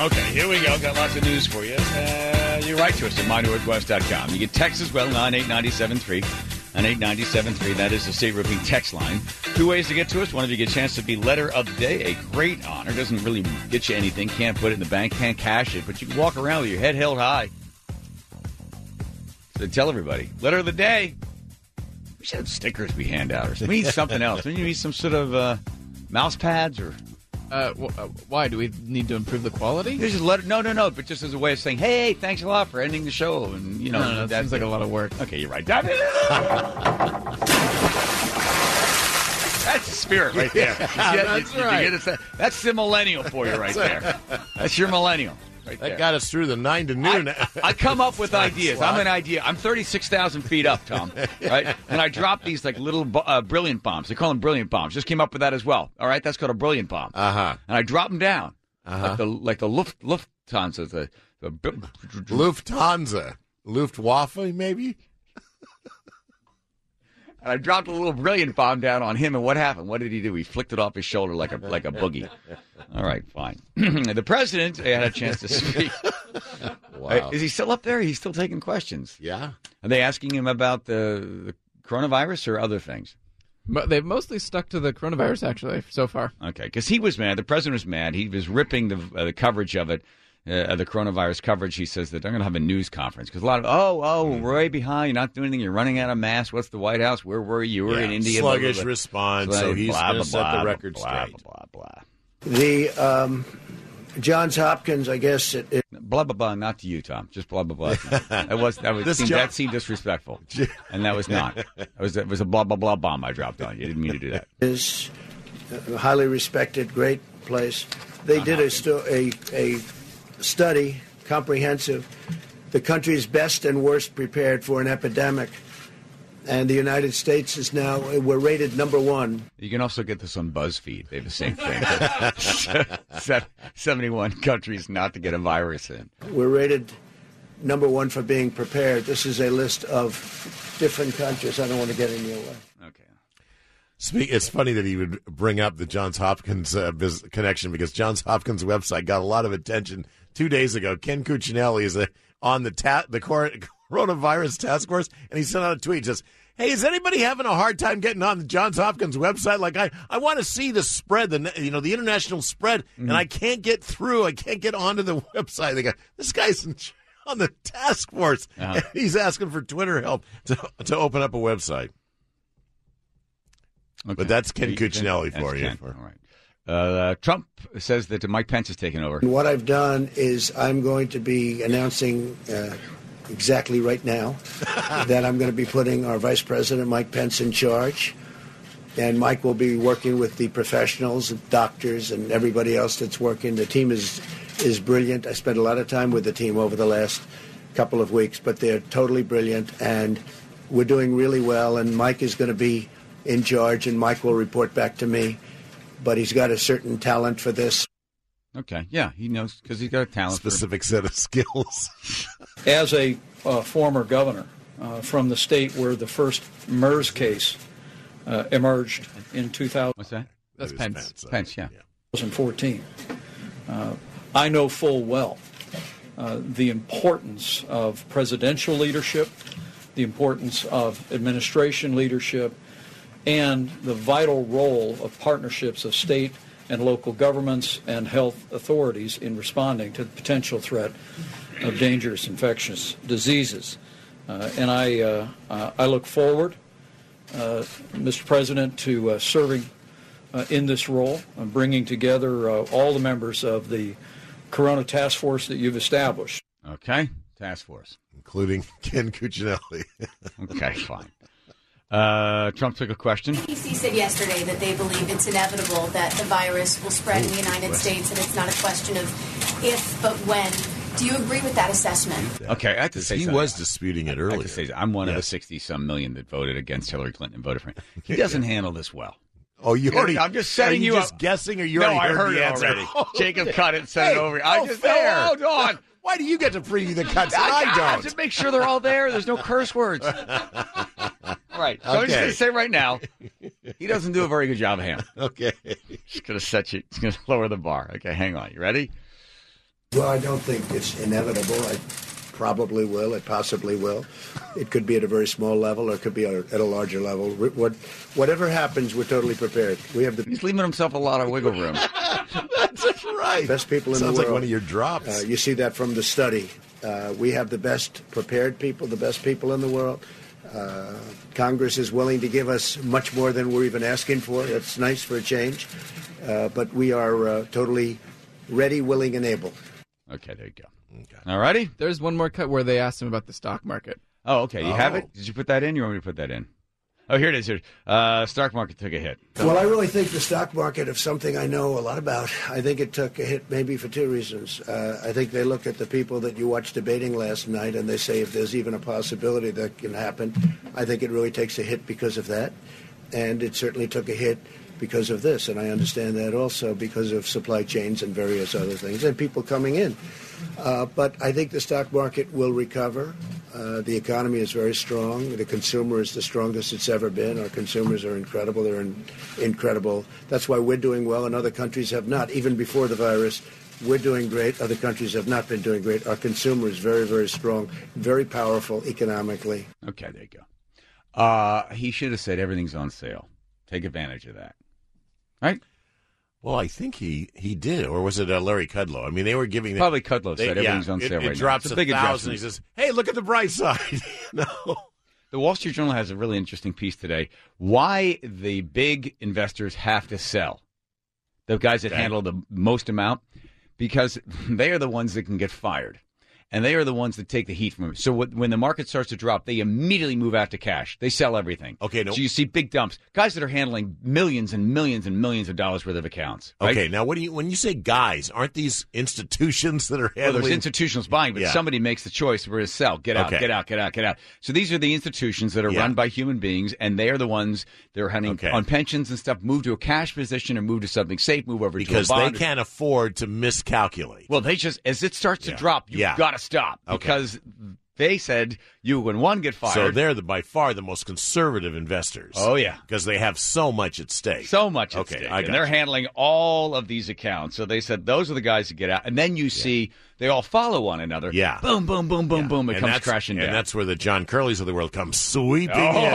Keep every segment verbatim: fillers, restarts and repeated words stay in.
Okay, here we go. Got lots of news for you. Uh, you write to us at my northwest dot com. You get text as well, nine eight nine seven three. nine eight nine seven three. That is the State Roofing text line. Two ways to get to us. One of you get a chance to be letter of the day. A great honor. Doesn't really get you anything. Can't put it in the bank. Can't cash it. But you can walk around with your head held high. So tell everybody. Letter of the day. We should have stickers we hand out or something. We need something else. We need some sort of uh, mouse pads or... Uh, w- uh, why? Do we need to improve the quality? This is letter, no, no, no, but just as a way of saying, hey, thanks a lot for ending the show. And, you know, no, no, that seems like a lot of work. Okay, you're right. That's the spirit right there. Yeah, you, that's you, you, right. You get it, that's the millennial for you right there. That's your millennial. Right that there. got us through the nine to noon. I, I come up with ideas. Slot. I'm an idea. I'm thirty-six thousand feet up, Tom. Right? And I drop these like little uh, brilliant bombs. They call them brilliant bombs. Just came up with that as well. All right, that's called a brilliant bomb. Uh huh. And I drop them down Uh-huh. like the like the Luft, Lufthansa, the, the Lufthansa, Luftwaffe, maybe. And I dropped a little brilliant bomb down on him, and what happened? What did he do? He flicked it off his shoulder like a like a boogie. All right, fine. The president had a chance to speak. Wow. Uh, Is he still up there? He's still taking questions. Yeah. Are they asking him about the, the coronavirus or other things? Mo- They've mostly stuck to the coronavirus, actually, so far. Okay, because he was mad. The president was mad. He was ripping the uh, the coverage of it, uh, the coronavirus coverage. He says that they're going to have a news conference because a lot of, oh, oh, we're way behind. You're not doing anything. You're running out of masks. What's the White House? Where were you? You were Yeah, in India. sluggish blah, blah, blah. response, Blah, so he's blah, going blah, to set blah, the record blah, straight. Blah, blah, blah. The um, Johns Hopkins, I guess it, it Blah blah blah. Not to you, Tom. Just blah blah blah. That was that was This seemed, John- that seemed disrespectful, and that was not. It was it was a blah blah blah bomb I dropped on you. I didn't mean to do that. is a highly respected, great place. They did a, sto- a, a study, comprehensive, the country's best and worst prepared for an epidemic. And the United States is now, we're rated number one. You can also get this on BuzzFeed. They have the same thing. Se- seventy-one countries not to get a virus in. We're rated number one for being prepared. This is a list of different countries. I don't want to get in your way. Okay. Speak, it's funny that he would bring up the Johns Hopkins uh, biz- connection because Johns Hopkins website got a lot of attention two days ago. Ken Cuccinelli is a, on the ta- the cor- coronavirus task force, and he sent out a tweet just, hey, is anybody having a hard time getting on the Johns Hopkins website? Like, I, I want to see the spread, the you know the international spread, mm-hmm. and I can't get through. I can't get onto the website. They go, this guy's in, on the task force. Uh-huh. And he's asking for Twitter help to to open up a website. Okay. But that's Ken You- Cuccinelli that's for you. Ken. All right. Uh, Trump says that Mike Pence is taking over. And what I've done is I'm going to be announcing uh, exactly right now that I'm going to be putting our Vice President, Mike Pence, in charge. And Mike will be working with the professionals, doctors, and everybody else that's working. The team is is brilliant. I spent a lot of time with the team over the last couple of weeks, but they're totally brilliant, and we're doing really well. And Mike is going to be in charge, and Mike will report back to me. But he's got a certain talent for this. Okay, yeah, he knows because he's got a talent. Specific set of skills. As a uh, former governor uh, from the state where the first MERS case uh, emerged in two thousand What's that? That's That is Pence. Pence, uh, Pence, yeah. fourteen, uh, I know full well uh, the importance of presidential leadership, the importance of administration leadership, and the vital role of partnerships of state and local governments and health authorities in responding to the potential threat of dangerous infectious diseases. Uh, and I, uh, uh, I look forward, uh, Mister President, to uh, serving uh, in this role, uh, bringing together uh, all the members of the Corona Task Force that you've established. Okay, task force. Including Ken Cuccinelli. Okay, fine. Uh, Trump took a question. C D C said yesterday that they believe it's inevitable that the virus will spread in the United States, and it's not a question of if, but when. Do you agree with that assessment? Okay, I have to say He something. was disputing it I earlier. have to say, I'm one of the Yes. sixty-some million that voted against Hillary Clinton and voted for him. He doesn't handle this well. Oh, you already. I'm just setting are you, you just up. guessing, or you No, already I heard, heard the it answer? already. Oh, Jacob okay. cut it and sent it Hey, over. I oh, just fair. no, hold on. Why do you get to preview the cuts and I, I don't? Just make sure they're all there. There's no curse words. All right. So I'm just Okay. going to say right now, he doesn't do a very good job of handling. Okay. Just going to set you. It's going to lower the bar. Okay, hang on. You ready? Well, I don't think it's inevitable. I probably will. It possibly will. It could be at a very small level, or it could be at a larger level. What, whatever happens, we're totally prepared. We have the He's leaving himself a lot of wiggle room. That's right. best people in Sounds the world. like one of your drops. Uh, you see that from the study. Uh, we have the best prepared people, the best people in the world. Uh, Congress is willing to give us much more than we're even asking for. That's nice for a change. Uh, but we are uh, totally ready, willing, and able. Okay, there you go. Okay. All righty. There's one more cut where they asked him about the stock market. Oh, okay. You Oh. have it? Did you put that in? You want me to put that in? Oh, here it is. Here. Uh, stock market took a hit. Well, I really think the stock market, of something I know a lot about, I think it took a hit maybe for two reasons. Uh, I think they look at the people that you watched debating last night and they say if there's even a possibility that can happen, I think it really takes a hit because of that. And it certainly took a hit because of this. And I understand that also because of supply chains and various other things and people coming in. Uh, but I think the stock market will recover. Uh, the economy is very strong. The consumer is the strongest it's ever been. Our consumers are incredible. They're in, incredible. That's why we're doing well and other countries have not. Even before the virus, we're doing great. Other countries have not been doing great. Our consumer is very, very strong, very powerful economically. Okay, there you go. Uh, he should have said everything's on sale. Take advantage of that. Right? Well, I think he, he did, or was it uh, Larry Kudlow? I mean, they were giving Probably Kudlow they, said everything's yeah, on sale it, right it drops now. It's a a big thousand. adjustment. He says, "Hey, look at the bright side." No, The Wall Street Journal has a really interesting piece today. Why the big investors have to sell. The guys that Okay. handle the most amount, because they are the ones that can get fired. And they are the ones that take the heat from it. So when the market starts to drop, they immediately move out to cash. They sell everything. Okay, no- So you see big dumps. Guys that are handling millions and millions and millions of dollars worth of accounts. Right? okay. Now, what do you when you say guys? Aren't these institutions that are Well, handling? there's institutions buying, but Yeah. somebody makes the choice where to sell. Get out, Okay. get out, get out, get out. So these are the institutions that are Yeah. run by human beings, and they are the ones that are handling Okay. on pensions and stuff, move to a cash position or move to something safe, move over because to a they bond. can't afford to miscalculate. Well, they just, as it starts to Yeah. drop, you've Yeah. got to stop. Okay. Because they said you, when one get fired. So they're the by far the most conservative investors. Oh, yeah. because they have so much at stake. So much at Okay, stake. I And got they're you. handling all of these accounts. So they said those are the guys that get out. And then you see they all follow one another. Yeah. Boom, boom, boom, boom, Yeah. boom. It And comes that's- crashing down. and that's where the John Curleys of the world come sweeping in.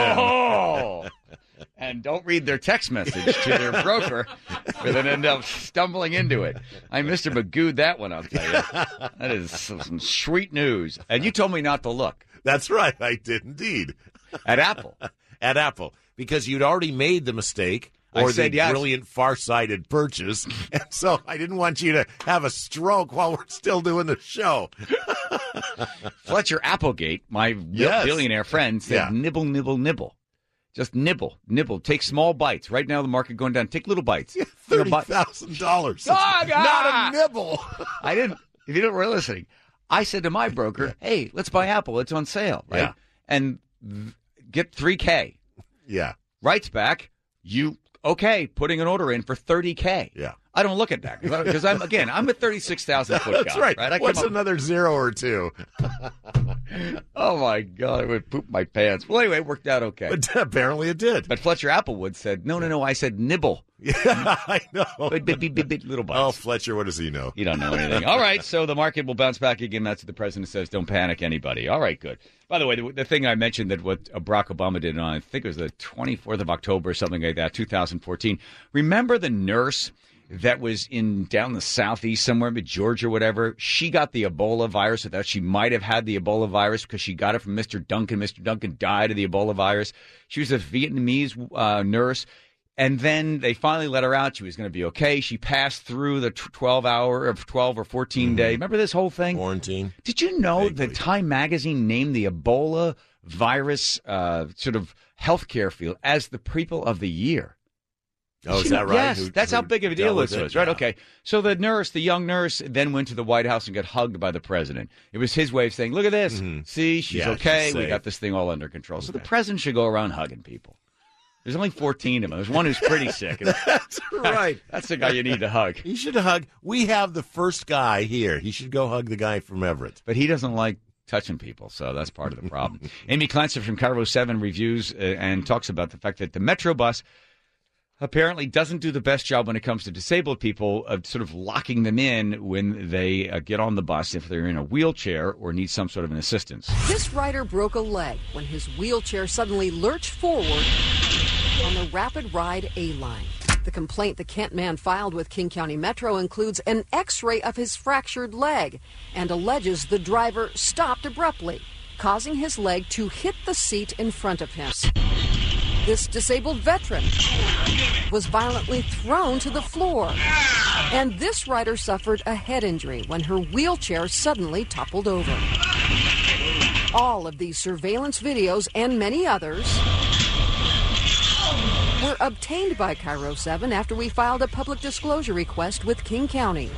Oh! And don't read their text message to their broker, or then end up stumbling into it. I Mister Magooed that one, I'll tell you. That is some, some sweet news. And you told me not to look That's right, I did indeed. at Apple. At Apple, because you'd already made the mistake I or said the yes. brilliant, far-sighted purchase, and so I didn't want you to have a stroke while we're still doing the show. Fletcher Applegate, my Yes. billionaire friend, said Yeah. nibble, nibble, nibble. Just nibble, nibble. Take small bites. Right now, the market going down. Take little bites. You know, Thirty but- thousand dollars. Ah, Not ah! a nibble. I didn't. If you don't were listening, I said to my broker, "Hey, let's buy Apple. It's on sale, right? Yeah. And th- get three K." Yeah, Writes back, "You okay? Putting an order in for thirty K." yeah. I don't look at that because I'm again I'm a thirty-six thousand foot That's guy. right. right? I What's come up- another zero or two? Oh my god! I would poop my pants. Well, anyway, it worked out okay. But apparently it did. But Fletcher Applewood said, "No, no, no. I said nibble, Yeah, I know. bit, bit, bit, bit, bit, little bites." Oh, Fletcher, what does he know? You don't know anything. All right, so the market will bounce back again. That's what the president says. Don't panic, anybody. All right, good. By the way, the, the thing I mentioned that what uh, Barack Obama did on, I think it was the twenty-fourth of October or something like that, two thousand fourteen. Remember the nurse that was in down the southeast somewhere, in Georgia or whatever? She got the Ebola virus. I thought she might have had the Ebola virus because she got it from Mister Duncan. Mister Duncan died of the Ebola virus. She was a Vietnamese uh, nurse. And then they finally let her out. She was going to be okay. She passed through the twelve hour of twelve or fourteen day. Remember this whole thing? Quarantine. Did you know Vaguely. that Time Magazine named the Ebola virus uh, sort of healthcare field as the people of the year? Oh, is You that know- right? Yes, Who- that's who how big of a deal dealt with this it? was, right? Yeah. Okay. So the nurse, the young nurse, then went to the White House and got hugged by the president. It was his way of saying, look at this. See, she's Yeah, okay. she's We safe. got this thing all under control. So the president should go around hugging people. There's only fourteen of them. There's one who's pretty sick. And That's right. that's the guy you need to hug. He should hug. We have the first guy here. He should go hug the guy from Everett. But he doesn't like touching people, so that's part of the problem. Amy Clancy from Cairo seven reviews uh, and talks about the fact that the Metro bus apparently doesn't do the best job when it comes to disabled people of sort of locking them in when they uh, get on the bus if they're in a wheelchair or need some sort of an assistance. This rider broke a leg when his wheelchair suddenly lurched forward on the Rapid Ride A-line. The complaint the Kent man filed with King County Metro includes an x-ray of his fractured leg and alleges the driver stopped abruptly, causing his leg to hit the seat in front of him. This disabled veteran was violently thrown to the floor. And this rider suffered a head injury when her wheelchair suddenly toppled over. All of these surveillance videos and many others were obtained by Cairo seven after we filed a public disclosure request with King County.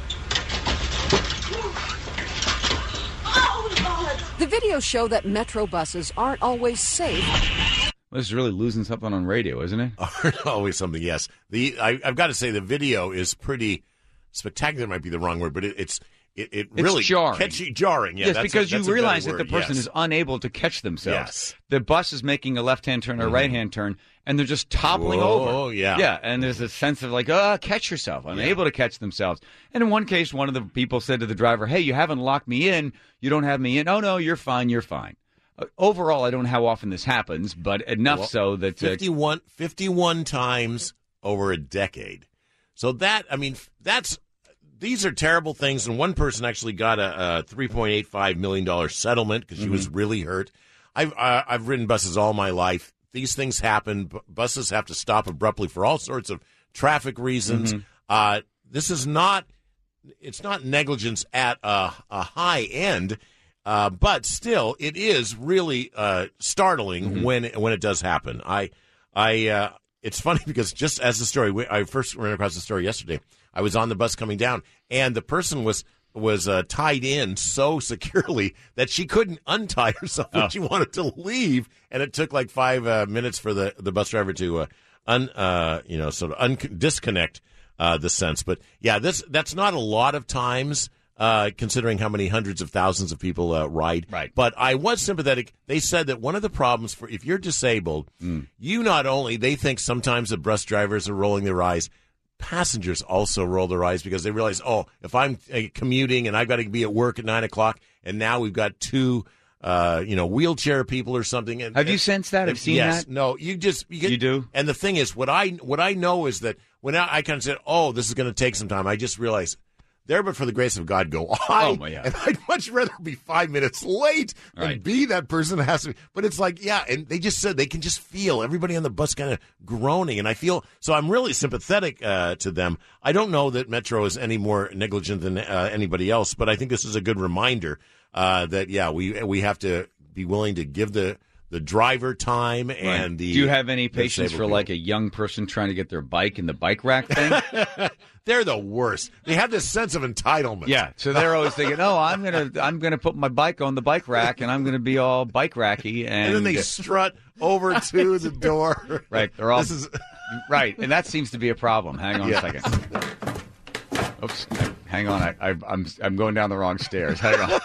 The videos show that Metro buses aren't always safe. Well, this is really losing something on radio, isn't it? Always something, yes. The I, I've got to say the video is pretty spectacular. Might be the wrong word, but it, it's it, it It's really jarring. catchy, jarring. Yeah, yes, that's because a, that's you a realize better that the word, person yes. is unable to catch themselves. Yes. The bus is making a left-hand turn or a Mhm. right-hand turn, and they're just toppling Whoa, over. yeah. Yeah, and there's a sense of like, oh, catch yourself. Unable to catch themselves. And in one case, one of the people said to the driver, hey, you haven't locked me in. You don't have me in. Oh, no, you're fine. You're fine. Uh, overall, I don't know how often this happens, but enough Well, so that... Uh, fifty-one, fifty-one times over a decade. So that, I mean, that's... These are terrible things, and one person actually got a, a three point eight five million dollars settlement because she Mm-hmm. was really hurt. I've uh, I've ridden buses all my life. These things happen. B- buses have to stop abruptly for all sorts of traffic reasons. Mm-hmm. Uh, this is not it's not negligence at a, a high end, uh, but still, it is really uh, startling Mm-hmm. when when it does happen. I I uh, it's funny because just as the story, we, I first ran across the story yesterday. I was on the bus coming down, and the person was was uh, tied in so securely that she couldn't untie herself when Oh. she wanted to leave, and it took like five uh, minutes for the, the bus driver to uh, un uh, you know sort of un- disconnect uh, the sense. But yeah, this that's not a lot of times. Uh, considering how many hundreds of thousands of people uh, ride. Right. But I was sympathetic. They said that one of the problems for if you're disabled, Mm. you not only, they think sometimes the bus drivers are rolling their eyes, passengers also roll their eyes because they realize, oh, if I'm uh, commuting and I've got to be at work at nine o'clock and now we've got two, uh, you know, wheelchair people or something. And, Have you and- sensed that? Have you seen yes, that? No, you just you, get, You do? And the thing is, what I what I know is that when I, I kind of said, oh, this is going to take some time, I just realized. There, but for the grace of God, go I. Oh, my God. And I'd much rather be five minutes late than Right. be that person that has to be. But it's like, yeah, and they just said they can just feel everybody on the bus kind of groaning. And I feel, so I'm really sympathetic uh, to them. I don't know that Metro is any more negligent than uh, anybody else, but I think this is a good reminder uh, that, yeah, we we have to be willing to give the, the driver time and Right. the. Do you have any patience disabled for like a young person trying to get their bike in the bike rack thing? They're the worst. They have this sense of entitlement. Yeah, so they're always thinking, "Oh, I'm gonna, I'm gonna put my bike on the bike rack, and I'm gonna be all bike racky." And, And then they strut over to the door. right, they're all This is right, and that seems to be a problem. Hang on Yeah. a second. Oops, hang on, I, I, I'm, I'm going down the wrong stairs. Hang on.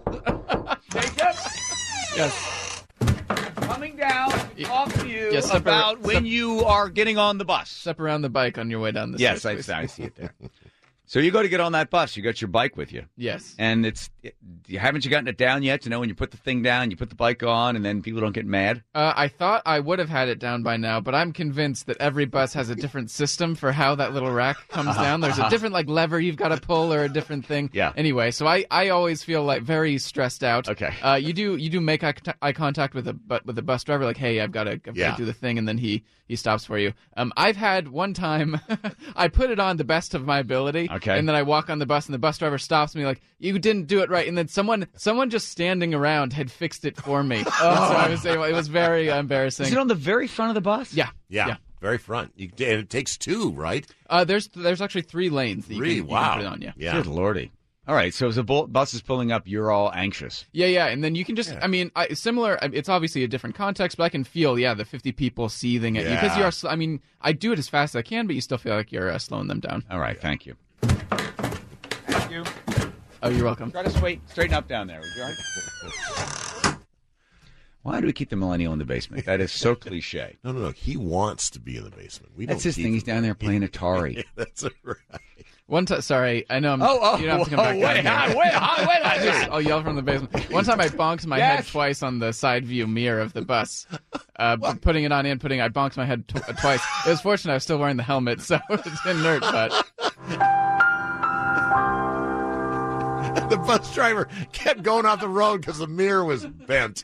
Jacob, Yes. coming down. Talk to you Yes, step about ar- when step- you are getting on the bus. Step around the bike on your way down the Yes, I, stairs. I see it there. So you go to get on that bus. You got your bike with you. Yes. And it's it, haven't you gotten it down yet to know when you put the thing down, you put the bike on, and then people don't get mad? Uh, I thought I would have had it down by now, but I'm convinced that every bus has a different system for how that little rack comes down. There's a different like lever you've got to pull or a different thing. Yeah. Anyway, so I, I always feel like very stressed out. Okay. Uh, you do you do make eye, cont- eye contact with a but with a bus driver like, hey, I've got to I've Yeah. got to do the thing, and then he he stops for you. Um, I've had one time I put it on the best of my ability. Okay. And then I walk on the bus and the bus driver stops me like, you didn't do it right, and then someone someone just standing around had fixed it for me. Oh. So I was able, it was very embarrassing. Is it on the very front of the bus? Yeah. yeah, Yeah. very front. You, and it takes two, right? Uh, there's there's actually three lanes that you Three. can, you wow. can put it on. Yeah. yeah. Good lordy. All right, so as the bu- bus is pulling up, you're all anxious. Yeah, yeah, and then you can just, I mean, I, similar, it's obviously a different context, but I can feel, yeah, the fifty people seething at you. Because Yeah. you are, sl- I mean, I do it as fast as I can, but you still feel like you're uh, slowing them down. All right, thank you. Thank you. Oh, you're welcome. Try to straight, straighten up down there. Would you all right? Why do we keep the millennial in the basement? That is so cliche. No, no, no. He wants to be in the basement. We That's don't his keep thing. He's him. down there playing Atari. That's right. One time, sorry, I know I'm, Oh, oh, you don't have to come oh, back wait, down here. wait, wait, wait, I just, I'll yell from the basement. One time I bonked my Yes. head twice on the side view mirror of the bus. Uh, p- putting it on in, putting I bonked my head tw- twice. It was fortunate I was still wearing the helmet, so it didn't hurt, but... The bus driver kept going off the road because the mirror was bent.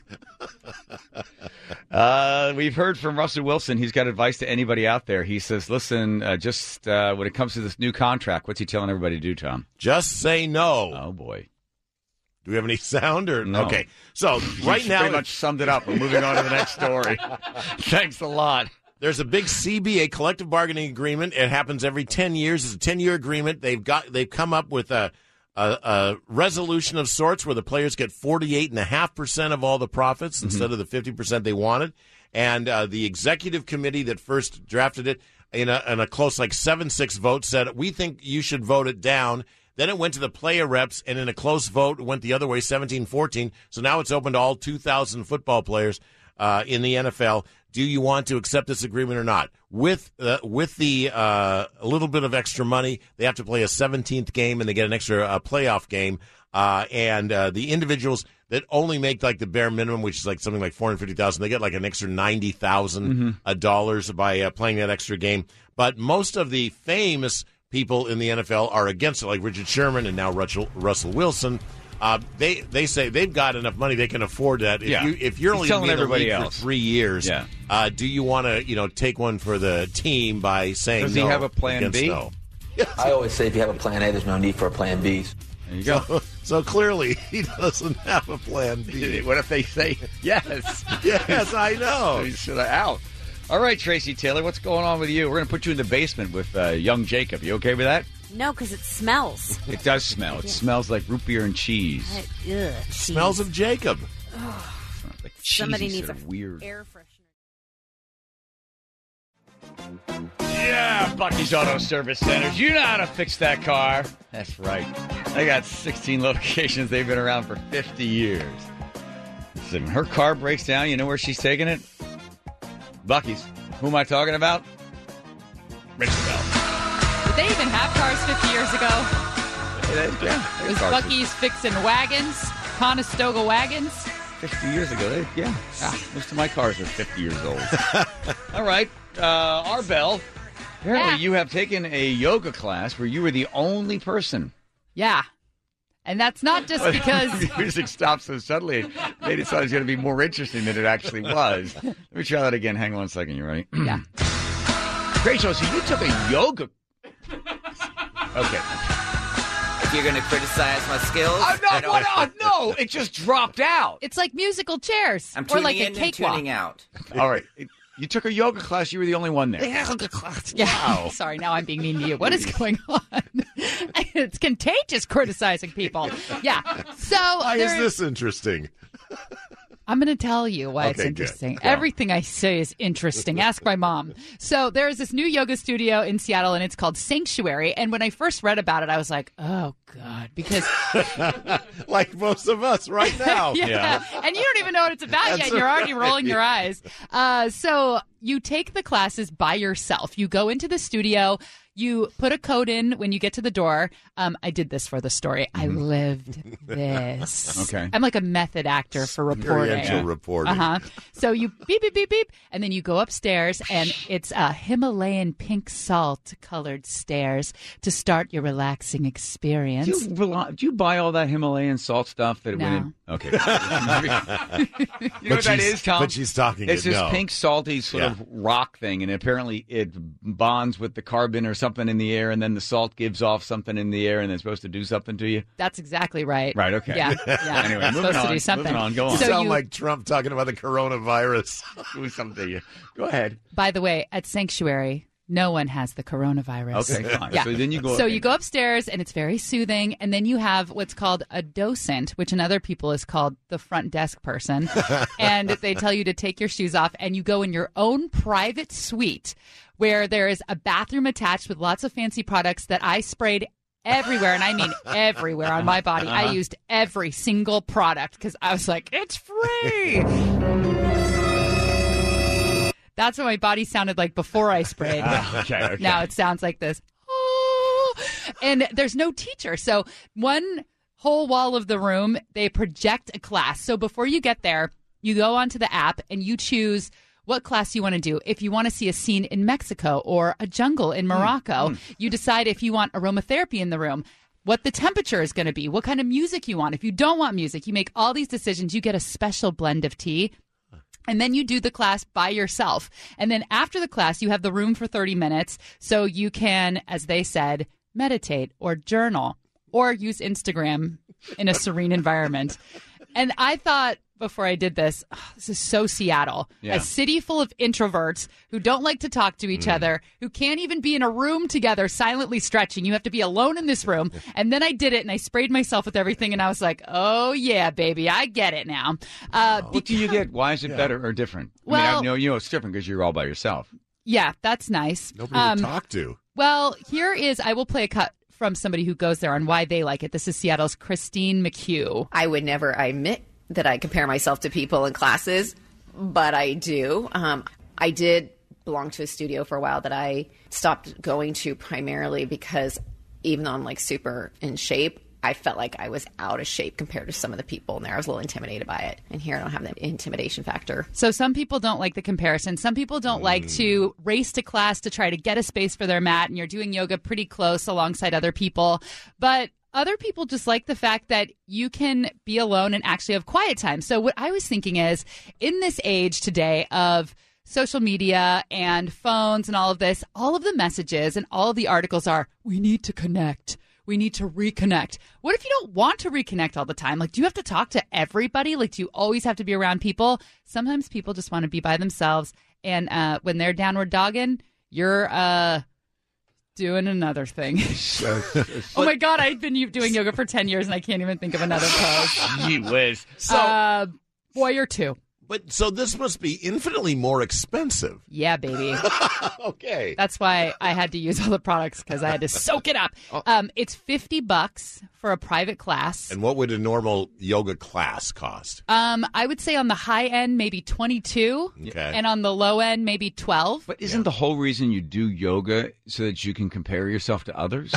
Uh, we've heard from Russell Wilson. He's got advice to anybody out there. He says, listen, uh, just uh, when it comes to this new contract, what's he telling everybody to do, Tom? Just say no. Oh, boy. Do we have any sound? or No. Okay. So right You now, pretty much summed it up. We're moving on to the next story. Thanks a lot. there's a big C B A collective bargaining agreement. It happens every ten years. It's a ten-year agreement. They've got they've come up with a A, a resolution of sorts where the players get forty-eight point five percent of all the profits mm-hmm. instead of the fifty percent they wanted. And uh, the executive committee that first drafted it in a, in a close like seven six vote said, we think you should vote it down. Then it went to the player reps, and in a close vote, it went the other way, seventeen fourteen. So now it's open to all two thousand football players uh, in the N F L. Do you want to accept this agreement or not? With uh, with the uh, a little bit of extra money, they have to play a seventeenth game, and they get an extra uh, playoff game. Uh, and uh, the individuals that only make like the bare minimum, which is like something like four hundred fifty thousand, they get like an extra ninety thousand mm-hmm. dollars by uh, playing that extra game. But most of the famous people in the N F L are against it, like Richard Sherman and now Russell, Russell Wilson. Uh, they they say they've got enough money they can afford that. If yeah. you if you're He's only going to be in the everybody league else. for three years, yeah. uh, do you want to you know take one for the team by saying Does no? he have a plan against B? No? I always say if you have a plan A, there's no need for a plan B. There you go. So, so clearly he doesn't have a plan B. What if they say yes? Yes, I know. He's sort of out. All right, Tracy Taylor, what's going on with you? We're going to put you in the basement with uh, young Jacob. You okay with that? No, because it smells. It does smell. It Yeah. smells like root beer and cheese. I, ugh, Smells of Jacob. Like Somebody cheesy, needs sort a of weird. air freshener. Yeah, Bucky's Auto Service Centers. You know how to fix that car. That's right. They got sixteen locations. They've been around for fifty years. Listen, when her car breaks down, you know where she's taking it? Bucky's. Who am I talking about? Rich Bell. Did they even have cars fifty years ago? Yeah. It was Cars Bucky's fixing wagons, Conestoga wagons. fifty years ago. They, yeah. Ah, most of my cars are fifty years old. All right. Uh, Arbel, apparently Yeah. you have taken a yoga class where you were the only person. Yeah. And that's not just because... The music stopped so suddenly, it made it sound it's going to be more interesting than it actually was. Let me try that again. Hang on one second. You ready? Yeah. Great show. So you took a yoga... Okay. If you're going to criticize my skills, Oh, I no, don't- what? Oh, no, it just dropped out. It's like musical chairs. I'm or tuning like a in and cakewalk. tuning out. All right. You took a yoga class. You were the only one there. Yoga class. Yeah. Wow. Sorry, now I'm being mean to you. What is going on? It's contagious criticizing people. Yeah. So Why is there- this interesting? I'm going to tell you why it's Okay, good. interesting. Go. Everything I say is interesting. Ask my mom. So there is this new yoga studio in Seattle, and it's called Sanctuary. And when I first read about it, I was like, oh, God, because... Like most of us right now. yeah. Yeah. And you don't even know what it's about That's yet, and you're already right. rolling your eyes. Uh, so you take the classes by yourself. You go into the studio. You put a code in when you get to the door. Um, I did this for the story. I lived this. Okay. I'm like a method actor for reporting. Experiential reporting. Uh huh. So you beep, beep, beep, beep, and then you go upstairs, and it's uh, Himalayan pink salt colored stairs to start your relaxing experience. Do you, rely- do you buy all that Himalayan salt stuff that it No. went in? Okay. you know But what that she's- is, Tom? but she's talking It's it, this no. pink, salty sort Yeah. of rock thing, and apparently it bonds with the carbon or something in the air, and then the salt gives off something in the air, and it's supposed to do something to you. That's exactly right. Right, okay. Yeah. yeah. Anyway, It's moving supposed on, to do something. moving on, go on. You So sound you, like Trump talking about the coronavirus. Do something to you. Go ahead. by the way, at Sanctuary, no one has the coronavirus. Okay, fine. Yeah. So then you go. So okay. you go upstairs, and it's very soothing. And then you have what's called a docent, which in other people is called the front desk person. And they tell you to take your shoes off, and you go in your own private suite where there is a bathroom attached with lots of fancy products that I sprayed everywhere, and I mean everywhere on my body. I used every single product because I was like, it's free. That's what my body sounded like before I sprayed. Ah, okay, okay. Now it sounds like this. Oh. And there's no teacher. So one whole wall of the room, they project a class. So before you get there, you go onto the app and you choose what class you want to do. If you want to see a scene in Mexico or a jungle in Morocco, mm. you decide if you want aromatherapy in the room, what the temperature is going to be, what kind of music you want. If you don't want music, you make all these decisions. You get a special blend of tea. And then you do the class by yourself. And then after the class, you have the room for thirty minutes. So you can, as they said, meditate or journal or use Instagram in a serene environment. And I thought before I did this, oh, this is so Seattle. Yeah. A city full of introverts who don't like to talk to each mm. other, who can't even be in a room together silently stretching. You have to be alone in this room. And then I did it, and I sprayed myself with everything, and I was like, oh, yeah, baby, I get it now. Uh, what do you get? Why is it yeah. better or different? I well, mean, I know, you know it's different because you're all by yourself. Yeah, that's nice. Nobody um, to talk to. Well, here is, I will play a cut from somebody who goes there on why they like it. This is Seattle's Christine McHugh. I would never admit that I compare myself to people in classes, but I do. Um, I did belong to a studio for a while that I stopped going to primarily because even though I'm like super in shape, I felt like I was out of shape compared to some of the people in there. I was a little intimidated by it. And here I don't have that intimidation factor. So some people don't like the comparison. Some people don't mm. like to race to class to try to get a space for their mat, and you're doing yoga pretty close alongside other people. But other people just like the fact that you can be alone and actually have quiet time. So what I was thinking is, in this age today of social media and phones and all of this, all of the messages and all of the articles are, we need to connect. We need to reconnect. What if you don't want to reconnect all the time? Like, do you have to talk to everybody? Like, do you always have to be around people? Sometimes people just want to be by themselves. And uh, when they're downward dogging, you're uh, doing another thing. Oh, my God. I've been doing yoga for ten years, and I can't even think of another pose. You whiz. So, uh, boy or two. But so this must be infinitely more expensive. Yeah, baby. Okay. That's why I had to use all the products, because I had to soak it up. Um, it's fifty bucks for a private class. And what would a normal yoga class cost? Um, I would say on the high end, maybe twenty-two. Okay. And on the low end, maybe twelve. But isn't yeah. the whole reason you do yoga so that you can compare yourself to others?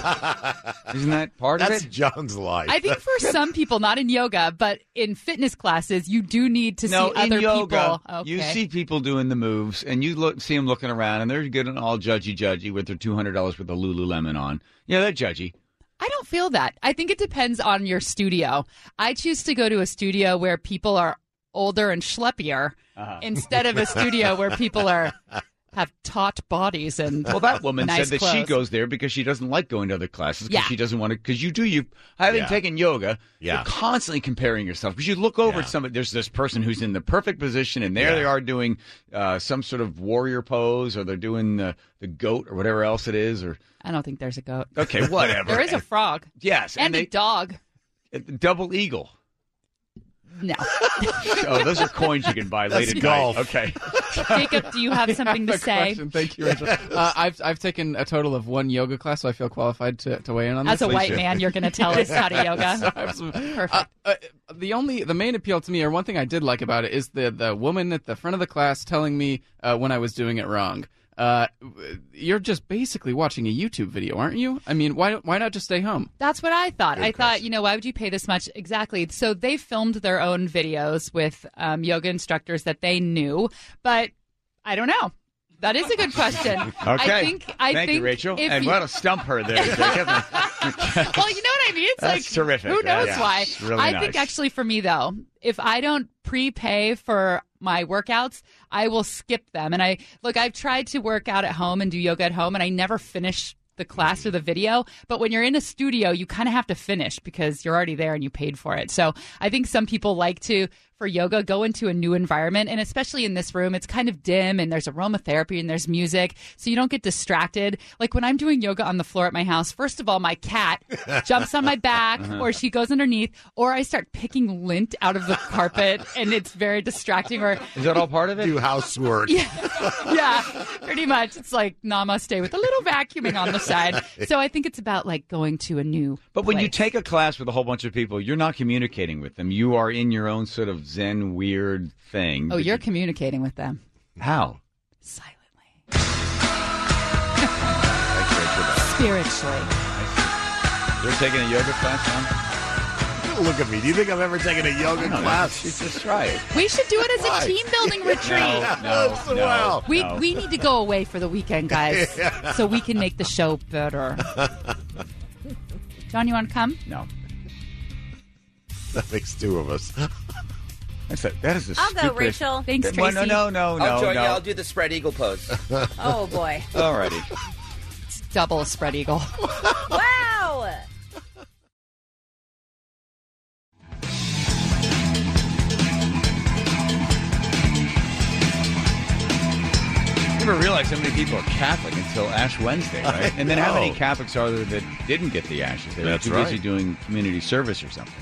Isn't that part That's of it? That's John's life. I think for some people, not in yoga, but in fitness classes, you do need to no, see other in yoga, people. Okay. You see people doing the moves, and you look, see them looking around, and they're getting all judgy-judgy with their two hundred dollars worth of Lululemon on. Yeah, they're judgy. I don't feel that. I think it depends on your studio. I choose to go to a studio where people are older and schleppier uh-huh. instead of a studio where people are have taut bodies and well, that woman nice said that clothes. She goes there because she doesn't like going to other classes because yeah. she doesn't want to. Because you do you having yeah. taken yoga, yeah. you're constantly comparing yourself because you look over yeah. at somebody. There's this person who's in the perfect position, and there yeah. they are doing uh, some sort of warrior pose, or they're doing the the goat or whatever else it is. Or I don't think there's a goat. Okay, whatever. There is a frog. Yes, and, and they, a dog. A double eagle. No. Oh, those are coins you can buy That's late at golf. night. Okay. Jacob, do you have something to say? Question. Thank you, Rachel. uh, I've I've taken a total of one yoga class, so I feel qualified to, to weigh in on As this. a white man, you're going to tell us how to yoga. So I have some- Perfect. Uh, uh, the only the main appeal to me, or one thing I did like about it, is the the woman at the front of the class telling me uh, when I was doing it wrong. Uh, you're just basically watching a YouTube video, aren't you? I mean, why why not just stay home? That's what I thought. Good I question. thought, you know, why would you pay this much? Exactly. So they filmed their own videos with um, yoga instructors that they knew, but I don't know. That is a good question. Okay. I think, I Thank think you, Rachel. if And you- what a stump her there, Jacob. Well, you know what I mean? It's That's like, terrific. who knows Yeah. why? It's really I nice. think actually for me, though, if I don't prepay for my workouts, I will skip them. And I look, I've tried to work out at home and do yoga at home, and I never finish the class or the video. But when you're in a studio, you kind of have to finish because you're already there and you paid for it. So I think some people like to, for yoga, go into a new environment. And especially in this room, it's kind of dim and there's aromatherapy and there's music. So you don't get distracted. Like when I'm doing yoga on the floor at my house, first of all, my cat jumps on my back Uh-huh. or she goes underneath, or I start picking lint out of the carpet and it's very distracting. Or Is that all part of it? Do housework. yeah, yeah, pretty much. It's like namaste with a little vacuuming on the side. So I think it's about like going to a new But when you place. take a class with a whole bunch of people, you're not communicating with them. You are in your own sort of Zen weird thing. Oh, that you're you- communicating with them. How? silently. Spiritually. You're taking a yoga class, huh? Look at me. Do you think I've ever taken a yoga class? You should just try it. We should do it as Why? a team building retreat. No, no, no, Wow. We no. we need to go away for the weekend, guys, Yeah. so we can make the show better. John, you want to come? No. That makes two of us. That's a, that is the I'll go, stupidest- Rachel. Thanks, Well, Tracy. no, no, no, I'll no, join no. you. I'll do the spread eagle pose. Oh, boy. Alrighty. It's double spread eagle. Wow. Never realized how many people are Catholic until Ash Wednesday, right? I And then how many know. Catholics are there that didn't get the ashes? They were That's too busy right. doing community service or something.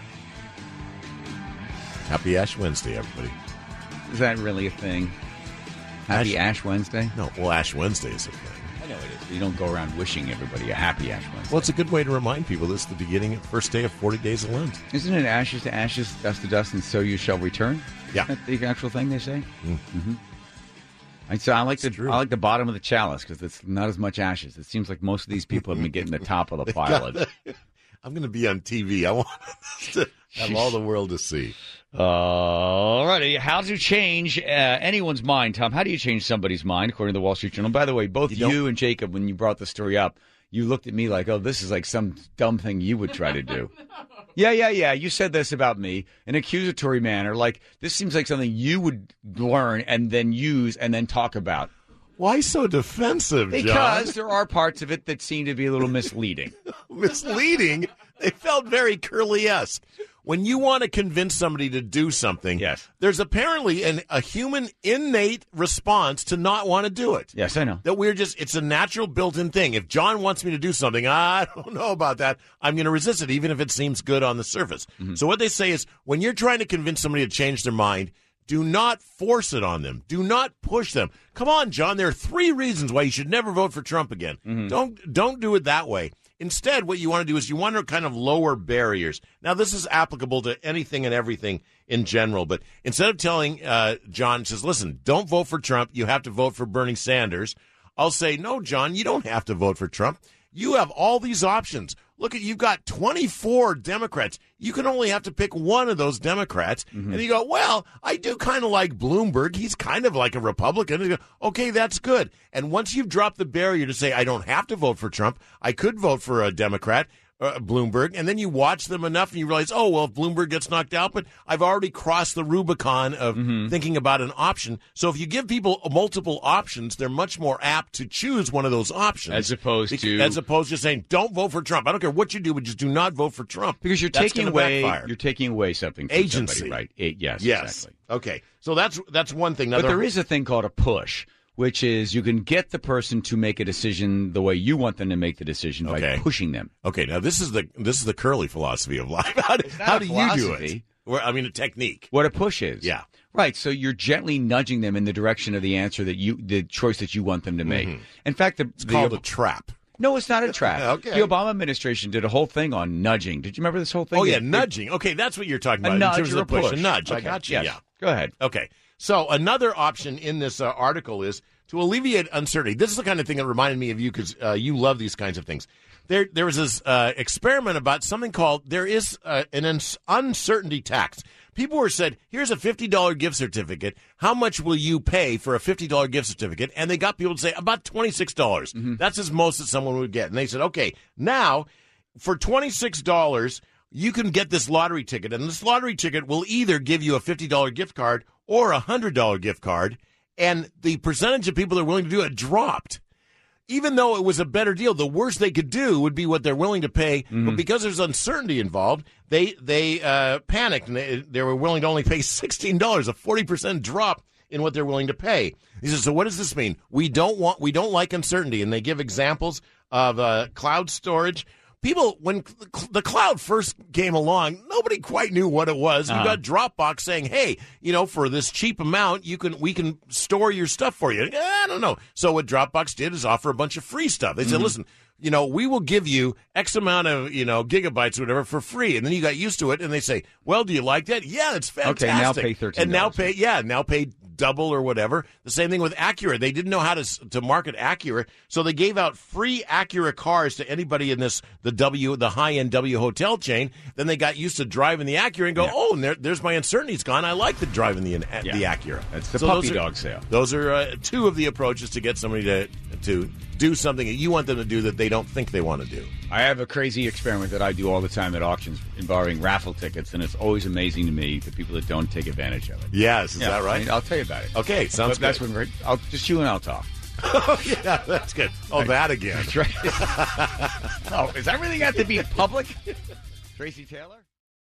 Happy Ash Wednesday, everybody. Is that really a thing? Happy Ash, Wednesday? No, well, Ash Wednesday is a thing. I know it is. But you don't go around wishing everybody a happy Ash Wednesday. Well, it's a good way to remind people this is the beginning, first day of forty days of Lent. Isn't it ashes to ashes, dust to dust, and so you shall return? Yeah. Isn't that the actual thing they say? Mm. Mm-hmm. I, so I like the true. I like the bottom of the chalice because it's not as much ashes. It seems like most of these people have been getting the top of the pile. Of, I'm going to be on T V. I want to have all the world to see. All righty. How to change uh, anyone's mind, Tom? How do you change somebody's mind, according to the Wall Street Journal? By the way, both You you, don't- and Jacob, when you brought the story up, you looked at me like, oh, this is like some dumb thing you would try to do. Yeah, yeah, yeah. You said this about me in an accusatory manner. Like, this seems like something you would learn and then use and then talk about. Why so defensive, Because John? there are parts of it that seem to be a little misleading. Misleading. They felt very Curly-esque. When you want to convince somebody to do something, Yes. there's apparently an, a human innate response to not want to do it. Yes, I know. That we're just, it's a natural built-in thing. If John wants me to do something, I don't know about that. I'm going to resist it, even if it seems good on the surface. Mm-hmm. So what they say is, when you're trying to convince somebody to change their mind, do not force it on them. Do not push them. Come on, John. There are three reasons why you should never vote for Trump again. Mm-hmm. Don't don't do it that way. Instead, what you want to do is you want to kind of lower barriers. Now, this is applicable to anything and everything in general. But instead of telling uh, John, says, listen, don't vote for Trump. You have to vote for Bernie Sanders. I'll say, no, John, you don't have to vote for Trump. You have all these options. Look at, you've got twenty-four Democrats. You can only have to pick one of those Democrats. Mm-hmm. And you go, well, I do kind of like Bloomberg. He's kind of like a Republican. And you go, okay, that's good. And once you've dropped the barrier to say, I don't have to vote for Trump, I could vote for a Democrat, uh, Bloomberg, and then you watch them enough and you realize, oh, well, if Bloomberg gets knocked out, but I've already crossed the Rubicon of Mm-hmm. thinking about an option. So if you give people multiple options, they're much more apt to choose one of those options. As opposed Bec- to- As opposed to saying, don't vote for Trump. I don't care what you do, but just do not vote for Trump. Because you're That's taking gonna away backfire. you're taking away something from Agency. somebody, right? It, yes, Yes. exactly. Okay. So that's that's one thing. Now, But there is a thing called a push, which is you can get the person to make a decision the way you want them to make the decision Okay. by pushing them. Okay, now this is the this is the Curly philosophy of life. How do, not how a do you do it? philosophy. Or, I mean, a technique. What a push is. Yeah. Right. So you're gently nudging them in the direction of the answer that you, the choice that you want them to make. In fact, the, It's called a trap. no, it's not a trap. Okay. The Obama administration did a whole thing on nudging. Did you remember this whole thing? Oh yeah, They- nudging. Okay, that's what you're talking A about nudge in terms or of the a push. push. A nudge. I Okay, got you. yes. Yeah. Go ahead. Okay. So another option in this uh, article is to alleviate uncertainty. This is the kind of thing that reminded me of you because uh, you love these kinds of things. There, there was this uh, experiment about something called there is uh, an uns- uncertainty tax. People were said, here's a fifty dollars gift certificate. How much will you pay for a fifty dollars gift certificate? And they got people to say about twenty-six dollars. Mm-hmm. That's as most that someone would get. And they said, okay, now for twenty-six dollars, you can get this lottery ticket. And this lottery ticket will either give you a fifty dollars gift card or a one hundred dollars gift card. And the percentage of people that are willing to do it dropped. Even though it was a better deal, the worst they could do would be what they're willing to pay. Mm-hmm. But because there's uncertainty involved, they they uh, panicked and they, they were willing to only pay sixteen dollars, a forty percent drop in what they're willing to pay. He says, so what does this mean? We don't want, we don't like uncertainty. And they give examples of uh, cloud storage. People, when the cloud first came along, nobody quite knew what it was. Uh-huh. You got Dropbox saying, "Hey, you know, for this cheap amount, you can we can store your stuff for you." I don't know. So what Dropbox did is offer a bunch of free stuff. They Mm-hmm. said, "Listen, you know, we will give you X amount of you know gigabytes or whatever for free." And then you got used to it, and they say, "Well, do you like that? Yeah, it's fantastic." Okay, now pay thirteen dollars. And now pay, yeah, now pay double or whatever. The same thing with Acura. They didn't know how to to market Acura, so they gave out free Acura cars to anybody in this the W the high end W hotel chain. Then they got used to driving the Acura and go, yeah. oh, and there, there's my uncertainty's gone. I like the driving the yeah. the Acura. That's the so puppy those are, dog sale. Those are uh, two of the approaches to get somebody to to do something that you want them to do that they don't think they want to do. I have a crazy experiment that I do all the time at auctions involving raffle tickets, and it's always amazing to me the people that don't take advantage of it. Yes, is yeah, that right? I mean, I'll tell you about it. Okay, sounds but good. That's when we're, I'll just you and I'll talk. Oh, yeah, that's good. Oh, right. That again. That's right. Oh, is everything got to be public? Tracy Taylor?